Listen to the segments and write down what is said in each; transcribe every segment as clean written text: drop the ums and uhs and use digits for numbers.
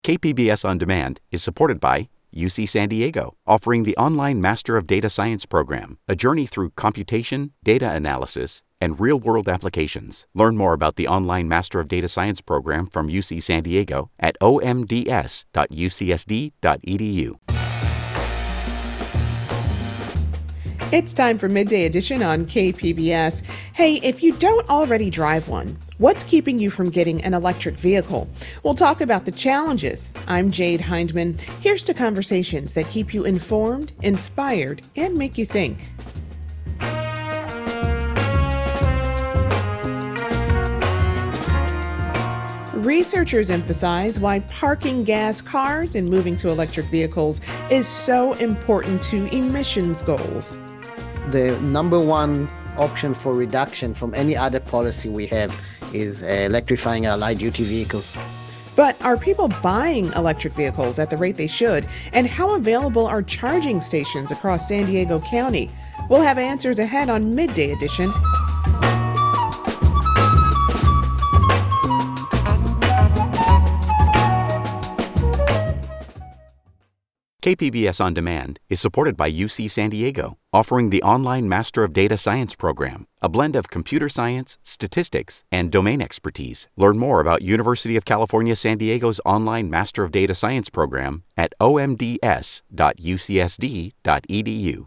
KPBS On Demand is supported by UC San Diego, offering the online Master of Data Science program, a journey through computation, data analysis, and real-world applications. Learn more about the online Master of Data Science program from UC San Diego at omds.ucsd.edu. It's time for Midday Edition on KPBS. Hey, if you don't already drive one, what's keeping you from getting an electric vehicle? We'll talk about the challenges. I'm Jade Hindman. Here's to conversations that keep you informed, inspired, and make you think. Researchers emphasize why parking gas cars and moving to electric vehicles is so important to emissions goals. The number one option for reduction from any other policy we have is electrifying our light-duty vehicles. But are people buying electric vehicles at the rate they should? And how available are charging stations across San Diego County? We'll have answers ahead on Midday Edition. KPBS On Demand is supported by UC San Diego, offering the online Master of Data Science program, a blend of computer science, statistics, and domain expertise. Learn more about University of California San Diego's online Master of Data Science program at omds.ucsd.edu.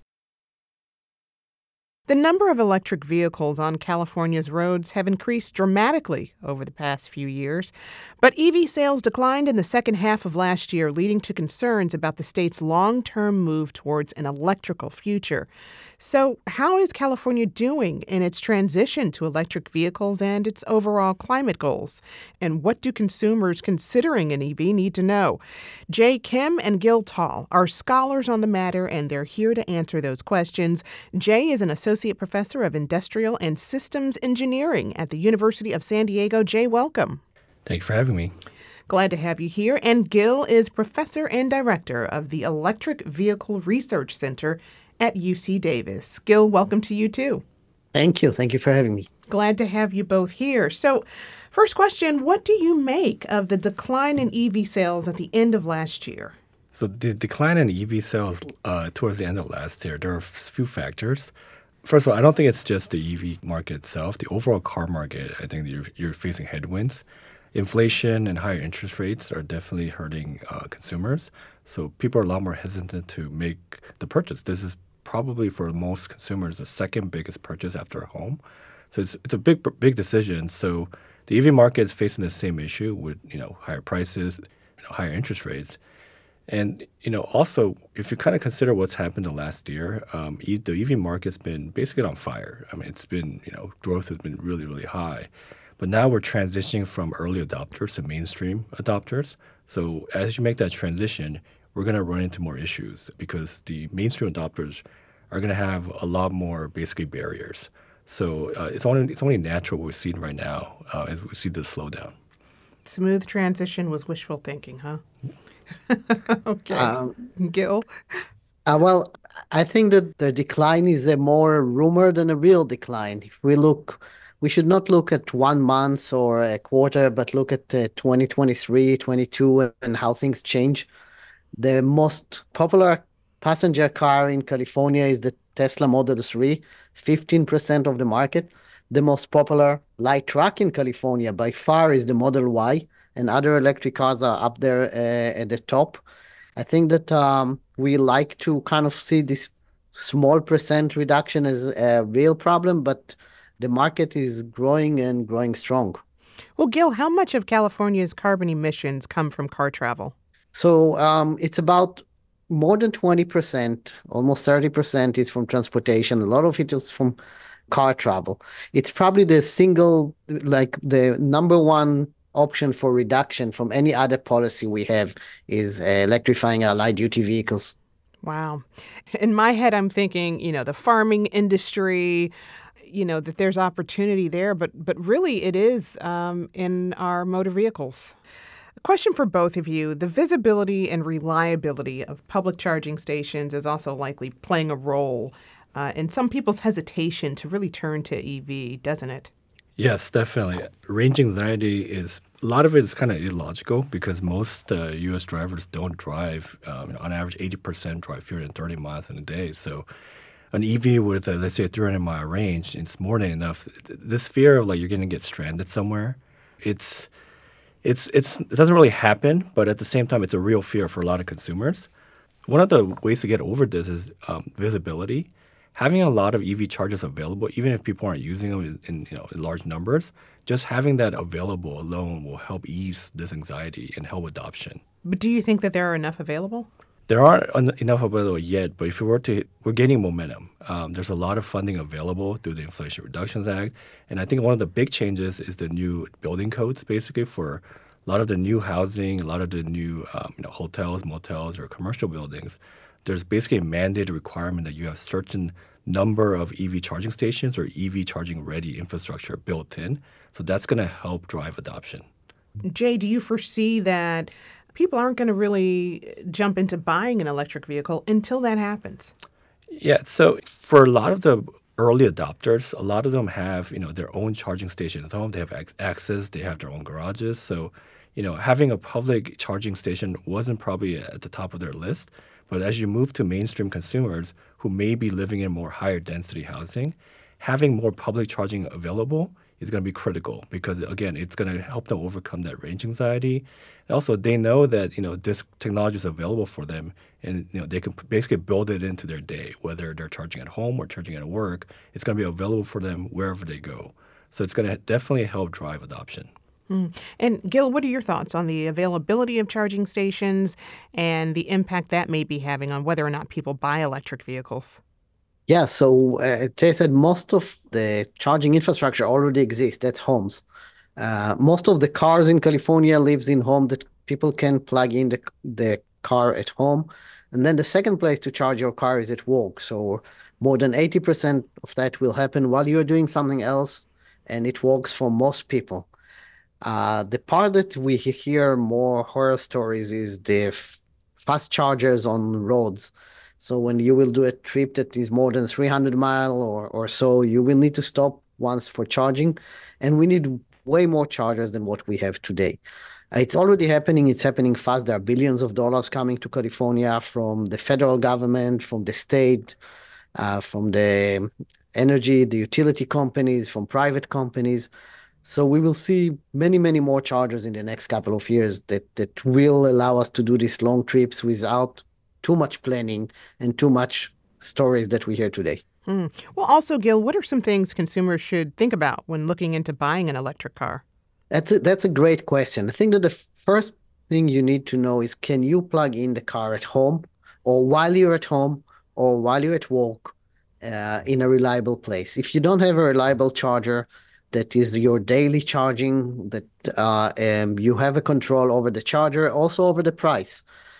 The number of electric vehicles on California's roads have increased dramatically over the past few years, but EV sales declined in the second half of last year, leading to concerns about the state's long-term move towards an electrical future. So how is California doing in its transition to electric vehicles and its overall climate goals? And what do consumers considering an EV need to know? Jay Kim and Gil Tall are scholars on the matter, and they're here to answer those questions. Jay is an associate professor of industrial and systems engineering at the University of San Diego. Jay, welcome. Thank you for having me. Glad to have you here. And Gil is professor and director of the Electric Vehicle Research Center at UC Davis. Gil, welcome to you too. Thank you. Thank you for having me. Glad to have you both here. So, first question, what do you make of the decline in EV sales at the end of last year? So the decline in EV sales towards the end of last year, there are a few factors. First of all, I don't think it's just the EV market itself. The overall car market, I think you're facing headwinds. Inflation and higher interest rates are definitely hurting consumers. So people are a lot more hesitant to make the purchase. This is probably for most consumers the second biggest purchase after a home. So it's a big decision. So the EV market is facing the same issue with higher prices, higher interest rates. And also, if you kind of consider what's happened the last year, the EV market's been basically on fire. I mean, it's been growth has been really, really high. But now we're transitioning from early adopters to mainstream adopters. So as you make that transition, we're going to run into more issues because the mainstream adopters are going to have a lot more basically barriers. So it's only natural what we're seeing right now as we see this slowdown. Smooth transition was wishful thinking, huh? Okay. Gil? Well, I think that the decline is a more rumor than a real decline. If we should not look at 1 month or a quarter, but look at 2023, 22, and how things change. The most popular passenger car in California is the Tesla Model 3, 15% of the market. The most popular light truck in California by far is the Model Y, and other electric cars are up there at the top. I think that we like to kind of see this small percent reduction as a real problem, but the market is growing and growing strong. Well, Gil, how much of California's carbon emissions come from car travel? So it's about more than 20%, almost 30% is from transportation. A lot of it is from car travel. It's probably the number one option for reduction from any other policy we have is electrifying our light-duty vehicles. Wow. In my head, I'm thinking, the farming industry, that there's opportunity there, but really it is in our motor vehicles. A question for both of you. The visibility and reliability of public charging stations is also likely playing a role in some people's hesitation to really turn to EV, doesn't it? Yes, definitely. Range anxiety is a lot of it is kind of illogical because most U.S. drivers don't drive. On average, 80% drive fewer than 30 miles in a day. So an EV with, let's say, a 300-mile range, it's more than enough. This fear of like you're going to get stranded somewhere, it's it doesn't really happen, but at the same time, it's a real fear for a lot of consumers. One of the ways to get over this is visibility. Having a lot of EV chargers available, even if people aren't using them in large numbers, just having that available alone will help ease this anxiety and help adoption. But do you think that there are enough available? There aren't enough available yet, but if we're gaining momentum. There's a lot of funding available through the Inflation Reduction Act, and I think one of the big changes is the new building codes, basically for a lot of the new housing, a lot of the new hotels, motels, or commercial buildings. There's basically a mandated requirement that you have certain number of EV charging stations or EV charging ready infrastructure built in. So that's going to help drive adoption. Jay, do you foresee that people aren't going to really jump into buying an electric vehicle until that happens? Yeah, so for a lot of the early adopters, a lot of them have their own charging stations at home. They have access. They have their own garages. So having a public charging station wasn't probably at the top of their list. But as you move to mainstream consumers who may be living in more higher density housing, having more public charging available is going to be critical because, again, it's going to help them overcome that range anxiety. And also, they know that this technology is available for them, and they can basically build it into their day, whether they're charging at home or charging at work. It's going to be available for them wherever they go. So it's going to definitely help drive adoption. And Gil, what are your thoughts on the availability of charging stations and the impact that may be having on whether or not people buy electric vehicles? Yeah, so Jay said most of the charging infrastructure already exists at homes. Most of the cars in California lives in home that people can plug in the car at home. And then the second place to charge your car is at work. So more than 80% of that will happen while you're doing something else, and it works for most people. The part that we hear more horror stories is the fast chargers on roads. So when you will do a trip that is more than 300 miles or so, you will need to stop once for charging. And we need way more chargers than what we have today. It's already happening. It's happening fast. There are billions of dollars coming to California from the federal government, from the state, from the energy, the utility companies, from private companies. So we will see many, many more chargers in the next couple of years that will allow us to do these long trips without too much planning and too much stories that we hear today. Well, also, Gil, what are some things consumers should think about when looking into buying an electric car? That's a great question. I think that the first thing you need to know is, can you plug in the car at home or while you're at home or while you're at work in a reliable place? If you don't have a reliable charger that is your daily charging, that you have a control over the charger, also over the price,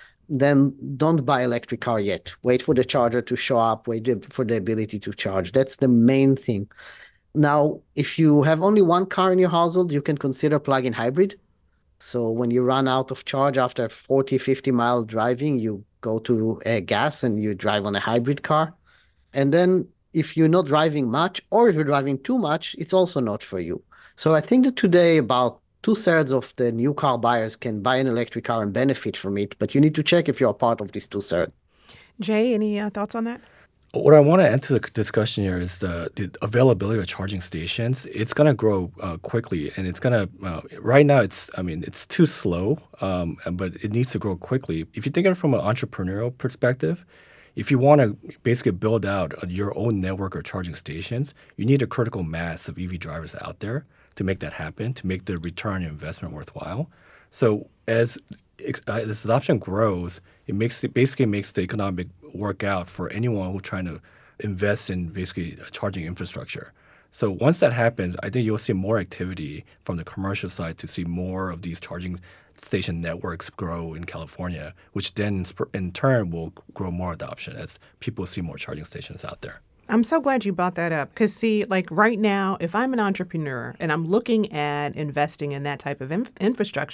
then don't buy electric car yet. Wait for the charger to show up, wait for the ability to charge. That's the main thing. Now, if you have only one car in your household, you can consider plug-in hybrid. So when you run out of charge after 40, 50-mile driving, you go to gas and you drive on a hybrid car. And then if you're not driving much, or if you're driving too much, it's also not for you. So I think that today about 2/3 of the new car buyers can buy an electric car and benefit from it, but you need to check if you're a part of this 2/3. Jay, any thoughts on that? What I want to add to the discussion here is the availability of charging stations. It's going to grow quickly, and it's going to right now. It's too slow, but it needs to grow quickly. If you think of it from an entrepreneurial perspective, if you want to basically build out your own network of charging stations, you need a critical mass of EV drivers out there to make that happen, to make the return on investment worthwhile. So as this adoption grows, it basically makes the economic work out for anyone who's trying to invest in basically charging infrastructure. So once that happens, I think you'll see more activity from the commercial side to see more of these charging station networks grow in California, which then in turn will grow more adoption as people see more charging stations out there. I'm so glad you brought that up because, see, like right now, if I'm an entrepreneur and I'm looking at investing in that type of infrastructure,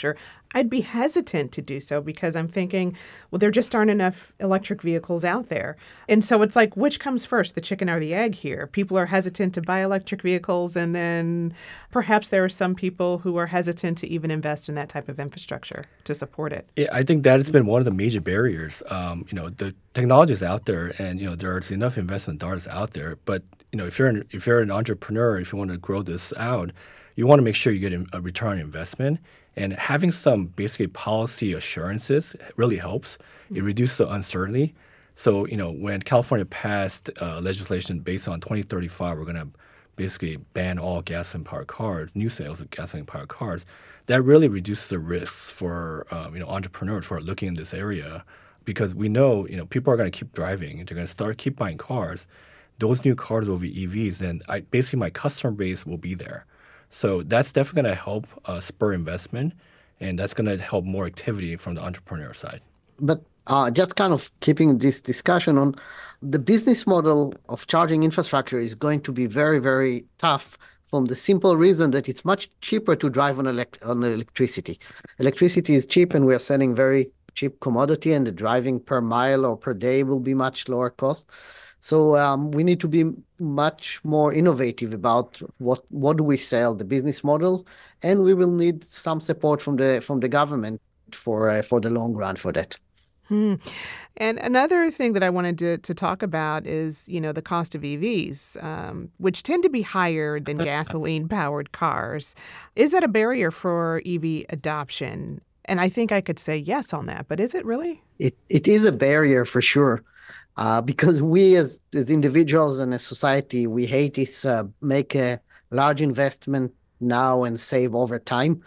I'd be hesitant to do so because I'm thinking, well, there just aren't enough electric vehicles out there. And so it's like, which comes first, the chicken or the egg here? People are hesitant to buy electric vehicles, and then perhaps there are some people who are hesitant to even invest in that type of infrastructure to support it. Yeah, I think that has been one of the major barriers. The technology is out there, and there's enough investment dollars out there. But if you're an entrepreneur, if you want to grow this out, you want to make sure you get a return on investment. And having some basically policy assurances really helps. It reduces the uncertainty. So, when California passed legislation based on 2035, we're going to basically ban all gasoline-powered cars, new sales of gasoline-powered cars. That really reduces the risks for entrepreneurs who are looking in this area, because we know people are going to keep driving. They're going to keep buying cars. Those new cars will be EVs, and basically my customer base will be there. So that's definitely going to help spur investment, and that's going to help more activity from the entrepreneur side. But just kind of keeping this discussion on the business model of charging infrastructure is going to be very, very tough from the simple reason that it's much cheaper to drive on electricity. Electricity is cheap, and we are selling very cheap commodity, and the driving per mile or per day will be much lower cost. So we need to be much more innovative about what do we sell, the business models, and we will need some support from the government for the long run for that. And another thing that I wanted to talk about is, the cost of EVs, which tend to be higher than gasoline-powered cars. Is that a barrier for EV adoption? And I think I could say yes on that, but is it really? It is a barrier for sure. Because we as individuals and as society, we hate this make a large investment now and save over time.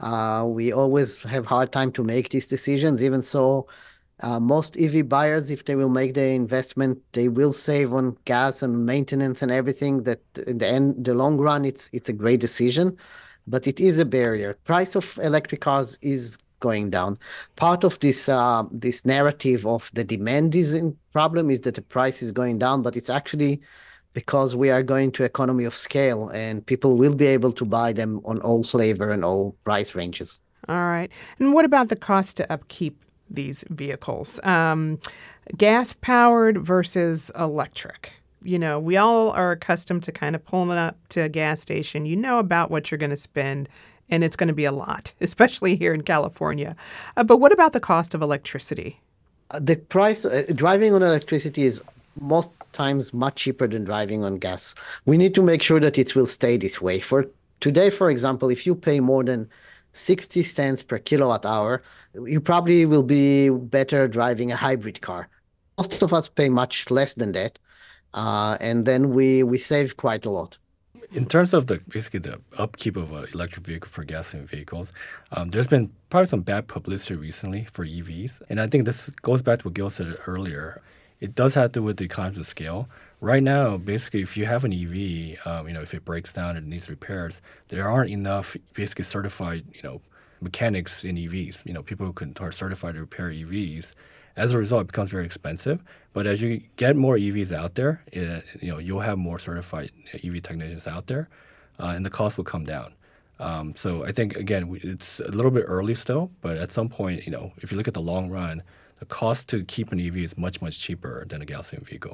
We always have hard time to make these decisions. Even so, most EV buyers, if they will make the investment, they will save on gas and maintenance and everything. That in the long run, it's a great decision, but it is a barrier. Price of electric cars is going down. Part of this narrative of the demand problem is that the price is going down, but it's actually because we are going to economy of scale, and people will be able to buy them on all flavor and all price ranges. All right. And what about the cost to upkeep these vehicles? Gas-powered versus electric. We all are accustomed to kind of pulling up to a gas station. You know about what you're going to spend, and it's going to be a lot, especially here in California. But what about the cost of electricity? The price driving on electricity is most times much cheaper than driving on gas. We need to make sure that it will stay this way. For today, for example, if you pay more than 60 cents per kilowatt hour, you probably will be better driving a hybrid car. Most of us pay much less than that, and then we save quite a lot. In terms of basically the upkeep of an electric vehicle for gasoline vehicles, there's been probably some bad publicity recently for EVs. And I think this goes back to what Gil said earlier. It does have to do with the economies of scale. Right now, basically, if you have an EV, if it breaks down and needs repairs, there aren't enough basically certified, mechanics in EVs. People who are certified to repair EVs. As a result, it becomes very expensive. But as you get more EVs out there, you'll have more certified EV technicians out there, and the cost will come down. So I think, again, it's a little bit early still, but at some point, if you look at the long run, the cost to keep an EV is much, much cheaper than a gasoline vehicle.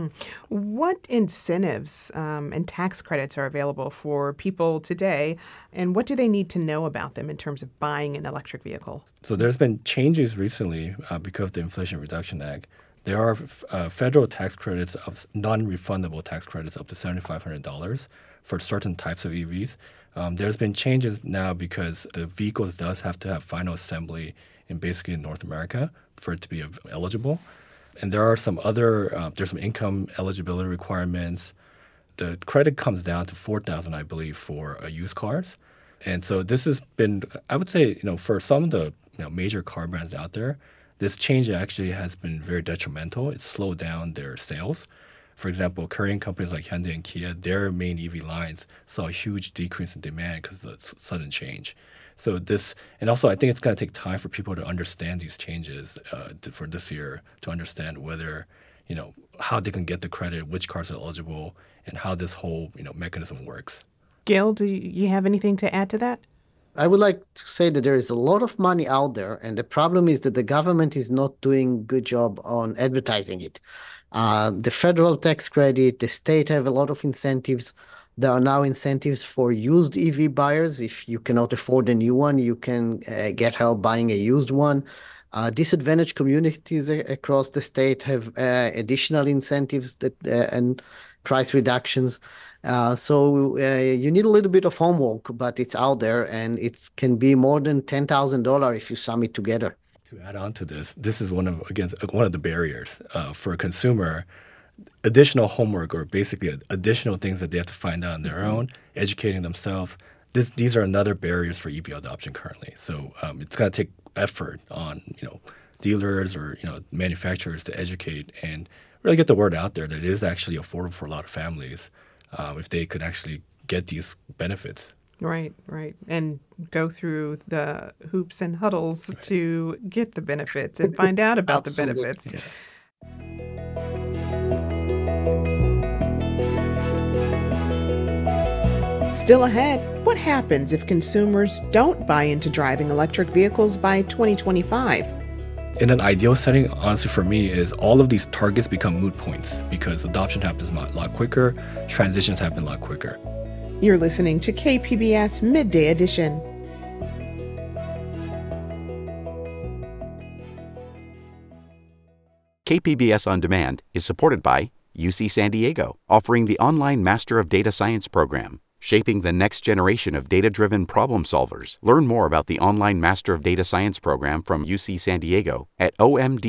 What incentives and tax credits are available for people today, and what do they need to know about them in terms of buying an electric vehicle? So there's been changes recently because of the Inflation Reduction Act. There are federal tax credits, of non-refundable tax credits up to $7,500 for certain types of EVs. There's been changes now because the vehicles does have to have final assembly in basically North America for it to be eligible. And there are some other, there's some income eligibility requirements. The credit comes down to $4,000, I believe, for used cars. And so this has been, I would say, for some of the major car brands out there, this change actually has been very detrimental. It's slowed down their sales. For example, Korean companies like Hyundai and Kia, their main EV lines saw a huge decrease in demand because of the sudden change. So and also I think it's going to take time for people to understand these changes for this year, to understand whether, how they can get the credit, which cars are eligible, and how this whole, mechanism works. Gil, do you have anything to add to that? I would like to say that there is a lot of money out there, and the problem is that the government is not doing a good job on advertising it. The federal tax credit, the state have a lot of incentives. There are now incentives for used EV buyers. If you cannot afford a new one, you can get help buying a used one. Disadvantaged communities across the state have additional incentives and price reductions. So you need a little bit of homework, but it's out there, and it can be more than $10,000 if you sum it together. To add on to this is one of the barriers for a consumer. Additional homework, or basically additional things that they have to find out on their own, educating themselves. These are another barriers for EV adoption currently. So it's going to take effort on dealers or manufacturers to educate and really get the word out there that it is actually affordable for a lot of families if they could actually get these benefits. Right. And go through the hoops and huddles to get the benefits and find out about the benefits. Yeah. Still ahead, what happens if consumers don't buy into driving electric vehicles by 2025? In an ideal setting, honestly, for me, is all of these targets become moot points because adoption happens a lot quicker, transitions happen a lot quicker. You're listening to KPBS Midday Edition. KPBS On Demand is supported by UC San Diego, offering the online Master of Data Science program, shaping the next generation of data-driven problem solvers. Learn more about the online Master of Data Science program from UC San Diego at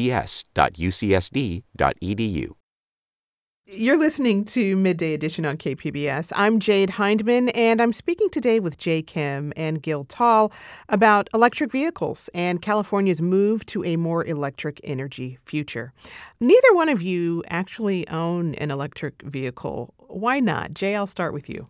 omds.ucsd.edu. You're listening to Midday Edition on KPBS. I'm Jade Hindman, and I'm speaking today with Jay Kim and Gil Tall about electric vehicles and California's move to a more electric energy future. Neither one of you actually own an electric vehicle. Why not? Jay, I'll start with you.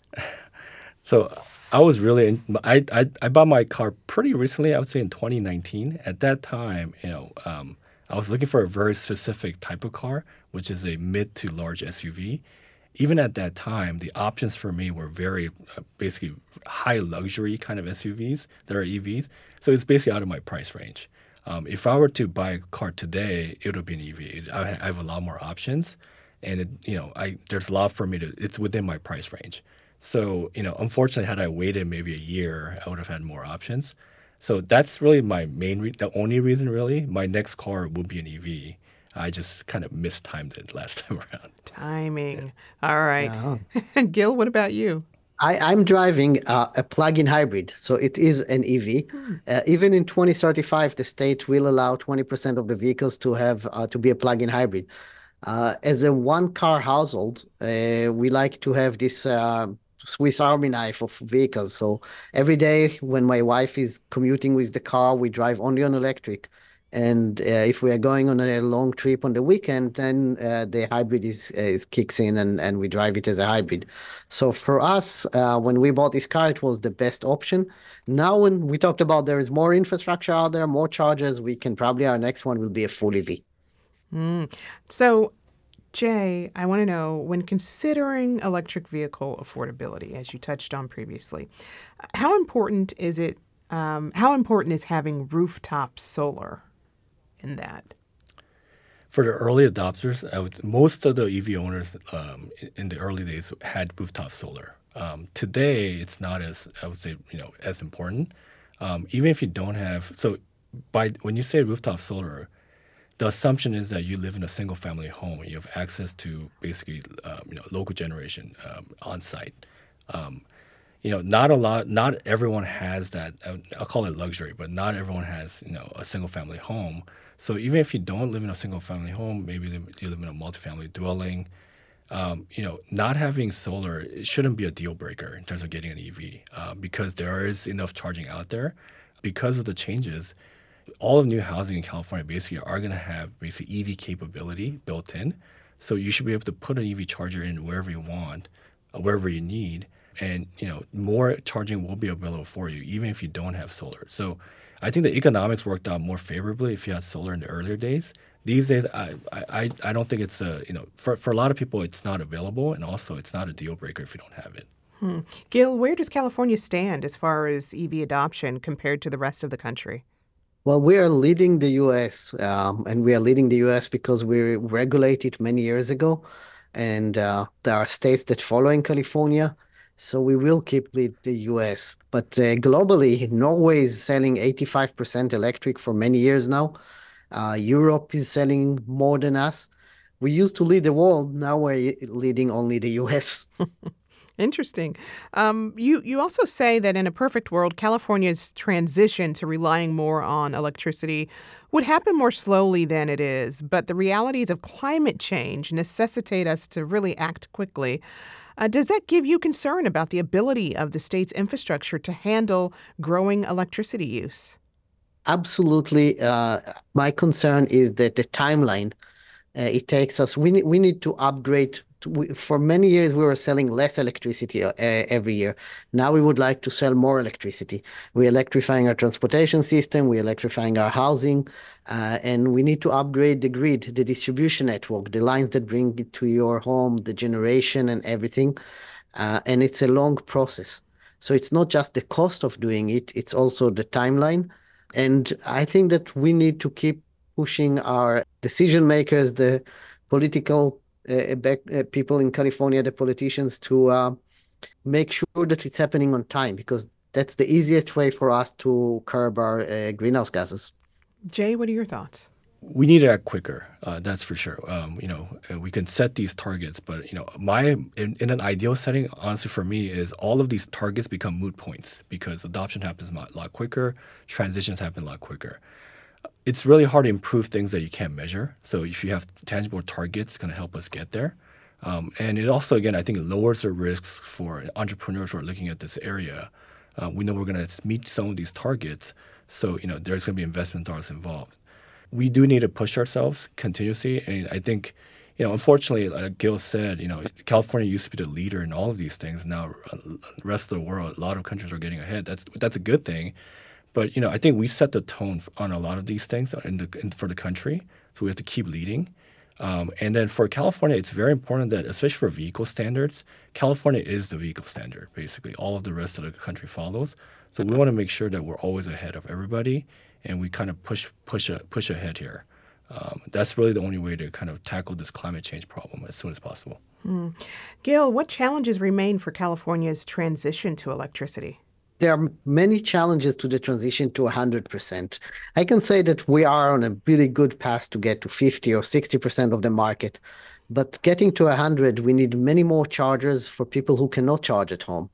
So I was really I bought my car pretty recently. I would say in 2019. At that time, I was looking for a very specific type of car, which is a mid to large SUV. Even at that time, the options for me were very basically high luxury kind of SUVs that are EVs. So it's basically out of my price range. If I were to buy a car today, it would be an EV. I have a lot more options, and there's a lot for me it's within my price range. So, unfortunately, had I waited maybe a year, I would have had more options. So that's really my the only reason, really. My next car will be an EV. I just kind of mistimed it last time around. Timing. Yeah. All right. Gil, what about you? I'm driving a plug-in hybrid, so it is an EV. Even in 2035, the state will allow 20% of the vehicles to have to be a plug-in hybrid. As a one-car household, we like to have this Swiss Army knife of vehicles. So every day when my wife is commuting with the car, we drive only on electric. And if we are going on a long trip on the weekend, then the hybrid is kicks in and we drive it as a hybrid. So for us, when we bought this car, it was the best option. Now, when we talked about there is more infrastructure out there, more chargers, we can probably, our next one will be a full EV. So, Jay, I want to know, when considering electric vehicle affordability, as you touched on previously, how important is it? How important is having rooftop solar in that? For the early adopters, most of the EV owners in the early days had rooftop solar. Today, it's not as as important. Even if you don't have when you say rooftop solar, the assumption is that you live in a single-family home and you have access to basically, local generation on site. Not everyone has that. I'll call it luxury, but not everyone has, a single-family home. So even if you don't live in a single-family home, maybe you live in a multifamily dwelling. Not having solar, it shouldn't be a deal breaker in terms of getting an EV because there is enough charging out there. Because of the changes, all of new housing in California basically are going to have basically EV capability built in. So you should be able to put an EV charger in wherever you want, wherever you need. And, more charging will be available for you, even if you don't have solar. So I think the economics worked out more favorably if you had solar in the earlier days. These days, I don't think it's for a lot of people, it's not available. And also it's not a deal breaker if you don't have it. Gil, where does California stand as far as EV adoption compared to the rest of the country? Well, we are leading the US, and we are leading the US because we regulated many years ago, and there are states that follow in California, so we will keep lead the US. But globally, Norway is selling 85% electric for many years now. Europe is selling more than us. We used to lead the world, now we're leading only the US. Interesting. You also say that in a perfect world, California's transition to relying more on electricity would happen more slowly than it is, but the realities of climate change necessitate us to really act quickly. Does that give you concern about the ability of the state's infrastructure to handle growing electricity use? Absolutely. My concern is that the timeline it takes us, we need to upgrade. For many years, we were selling less electricity every year. Now we would like to sell more electricity. We're electrifying our transportation system, we're electrifying our housing, and we need to upgrade the grid, the distribution network, the lines that bring it to your home, the generation and everything. And it's a long process. So it's not just the cost of doing it, it's also the timeline. And I think that we need to keep pushing our decision makers, the political people in California, the politicians, to make sure that it's happening on time, because that's the easiest way for us to curb our greenhouse gases. Jay, what are your thoughts? We need to act quicker. That's for sure. We can set these targets, but in an ideal setting, honestly, for me, is all of these targets become moot points because adoption happens a lot quicker, transitions happen a lot quicker. It's really hard to improve things that you can't measure. So if you have tangible targets, it's going to help us get there. And it also, again, I think it lowers the risks for entrepreneurs who are looking at this area. We know we're going to meet some of these targets, so there's going to be investment dollars involved. We do need to push ourselves continuously, and I think, unfortunately, like Gil said, California used to be the leader in all of these things. Now, the rest of the world, a lot of countries are getting ahead. That's a good thing. But I think we set the tone on a lot of these things for the country, so we have to keep leading. And then for California, it's very important that, especially for vehicle standards, California is the vehicle standard. Basically, all of the rest of the country follows. So we want to make sure that we're always ahead of everybody, and we kind of push ahead here. That's really the only way to kind of tackle this climate change problem as soon as possible. Gil, what challenges remain for California's transition to electricity? There are many challenges to the transition to 100%. I can say that we are on a really good path to get to 50 or 60% of the market. But getting to 100, we need many more chargers for people who cannot charge at home.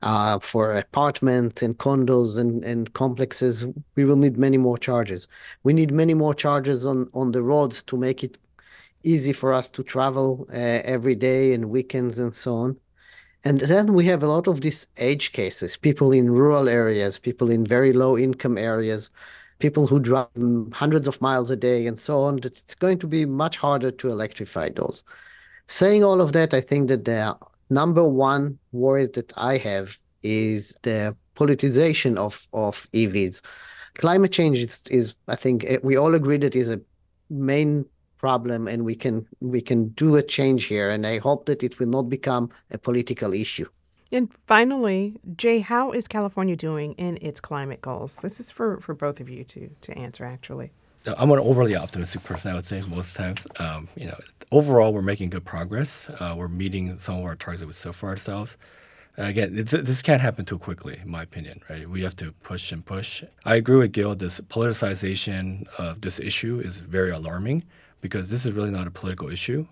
For apartments and condos and complexes, we will need many more chargers. We need many more chargers on the roads to make it easy for us to travel every day and weekends and so on. And then we have a lot of these edge cases, people in rural areas, people in very low income areas, people who drive hundreds of miles a day and so on, that it's going to be much harder to electrify those. Saying all of that, I think that the number one worry that I have is the politicization of EVs. Climate change is, I think we all agree that is a main problem, and we can do a change here, and I hope that it will not become a political issue. And finally, Jay, how is California doing in its climate goals? This is for both of you to answer, actually. I'm an overly optimistic person, I would say, most times. Overall, we're making good progress. We're meeting some of our targets that we set for ourselves. Again, this can't happen too quickly, in my opinion, right? We have to push and push. I agree with Gil. This politicization of this issue is very alarming, because this is really not a political issue.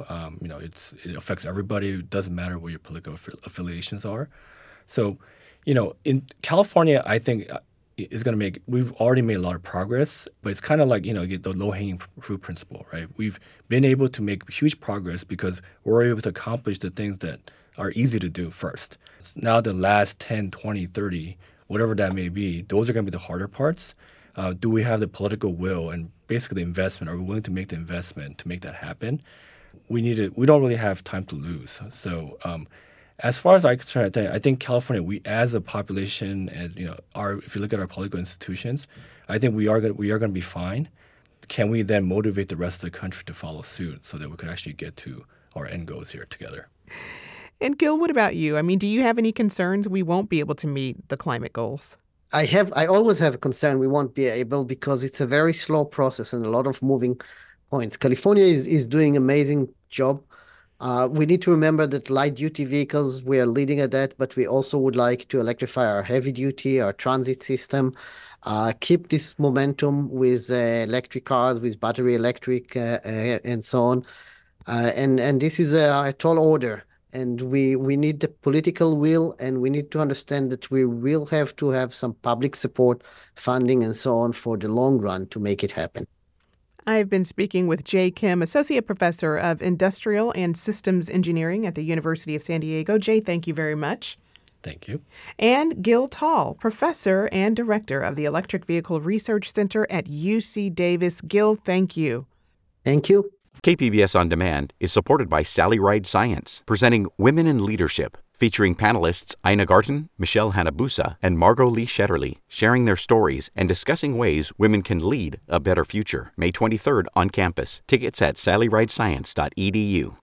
It affects everybody. It doesn't matter what your political affiliations are. So, in California, I think we've already made a lot of progress, but it's kind of like, the low-hanging fruit principle, right? We've been able to make huge progress because we're able to accomplish the things that are easy to do first. Now the last 10, 20, 30, whatever that may be, those are going to be the harder parts. Do we have the political will and basically the investment? Are we willing to make the investment to make that happen? We don't really have time to lose. So as far as I'm concerned, I think California, we as a population, and if you look at our political institutions, I think we are going to be fine. Can we then motivate the rest of the country to follow suit so that we can actually get to our end goals here together? And Gil, what about you? I mean, do you have any concerns we won't be able to meet the climate goals? I always have a concern we won't be able because it's a very slow process and a lot of moving points. California is doing amazing job. We need to remember that light duty vehicles, we are leading at that, but we also would like to electrify our heavy duty, our transit system, keep this momentum with electric cars, with battery electric, and so on. And this is a tall order. And we need the political will, and we need to understand that we will have to have some public support, funding, and so on for the long run to make it happen. I've been speaking with Jay Kim, Associate Professor of Industrial and Systems Engineering at the University of San Diego. Jay, thank you very much. Thank you. And Gil Tall, Professor and Director of the Electric Vehicle Research Center at UC Davis. Gil, thank you. Thank you. KPBS On Demand is supported by Sally Ride Science, presenting Women in Leadership, featuring panelists Ina Garten, Michelle Hanabusa, and Margot Lee Shetterly, sharing their stories and discussing ways women can lead a better future. May 23rd on campus. Tickets at sallyridescience.edu.